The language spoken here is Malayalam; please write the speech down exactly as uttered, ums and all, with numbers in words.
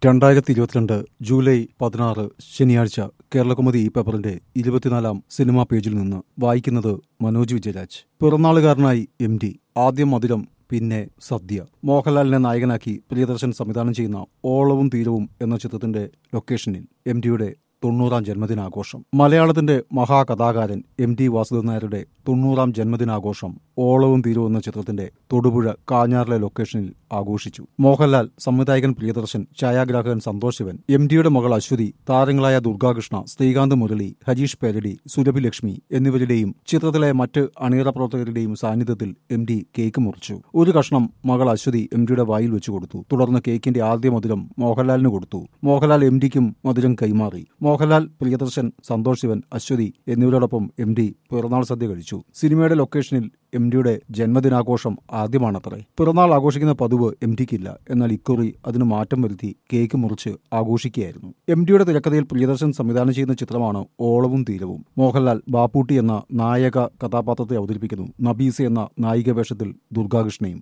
രണ്ടായിരത്തി ഇരുപത്തിരണ്ട് ജൂലൈ പതിനാറ് ശനിയാഴ്ച കേരളകൗമുദി ഈ പേപ്പറിന്റെ ഇരുപത്തിനാലാം സിനിമാ പേജിൽ നിന്ന് വായിക്കുന്നത് മനോജ് വിജയരാജ്. പിറന്നാളുകാരനായി എം ഡി. ആദ്യം മധുരം, പിന്നെ സദ്യ. മോഹൻലാലിനെ നായകനാക്കി പ്രിയദർശൻ സംവിധാനം ചെയ്യുന്ന ഓളവും തീരവും എന്ന ചിത്രത്തിന്റെ ലൊക്കേഷനിൽ എം ഡിയുടെ തൊണ്ണൂറാം ജന്മദിനാഘോഷം. മലയാളത്തിന്റെ മഹാകഥാകാരൻ എം ടി വാസുദേവൻ നായരുടെ തൊണ്ണൂറാം ജന്മദിനാഘോഷം ഓളവും തീരവും എന്ന ചിത്രത്തിന്റെ തൊടുപുഴ കാഞ്ഞാറിലെ ലൊക്കേഷനിൽ ആഘോഷിച്ചു. മോഹൻലാൽ, സംവിധായകൻ പ്രിയദർശൻ, ഛായാഗ്രാഹകൻ സന്തോഷ് ശിവൻ, എം ഡിയുടെ മകൾ അശ്വതി, താരങ്ങളായ ദുർഗാകൃഷ്ണ, ശ്രീകാന്ത് മുരളി, ഹരീഷ് പേരടി, സുരഭി ലക്ഷ്മി എന്നിവരുടെയും ചിത്രത്തിലെ മറ്റ് അണിയറ പ്രവർത്തകരുടെയും സാന്നിധ്യത്തിൽ എം ഡി കേക്ക് മുറിച്ചു. ഒരു കഷ്ണം മകൾ അശ്വതി എം ഡിയുടെ വായിൽ വെച്ചു കൊടുത്തു. തുടർന്ന് കേക്കിന്റെ ആദ്യ മധുരം മോഹൻലാലിന് കൊടുത്തു. മോഹൻലാൽ എം ഡിക്കും മധുരം കൈമാറി. മോഹൻലാൽ, പ്രിയദർശൻ, സന്തോഷ് ശിവൻ, അശ്വതി എന്നിവരോടൊപ്പം എം ഡി പിറന്നാൾ സദ്യ കഴിച്ചു. സിനിമയുടെ ലൊക്കേഷനിൽ എം ഡിയുടെ ജന്മദിനാഘോഷം ആദ്യമാണത്രേ. പിറന്നാൾ ആഘോഷിക്കുന്ന പതിവ് എം ഡിക്കില്ല. എന്നാൽ ഇക്കുറി അതിന് മാറ്റം വരുത്തി കേക്ക് മുറിച്ച് ആഘോഷിക്കുകയായിരുന്നു. എം ഡിയുടെ തിരക്കഥയിൽ പ്രിയദർശൻ സംവിധാനം ചെയ്യുന്ന ചിത്രമാണ് ഓളവും തീരവും. മോഹൻലാൽ ബാപ്പൂട്ടി എന്ന നായക കഥാപാത്രത്തെ അവതരിപ്പിക്കുന്നു. നബീസ എന്ന നായിക വേഷത്തിൽ ദുർഗാകൃഷ്ണയും.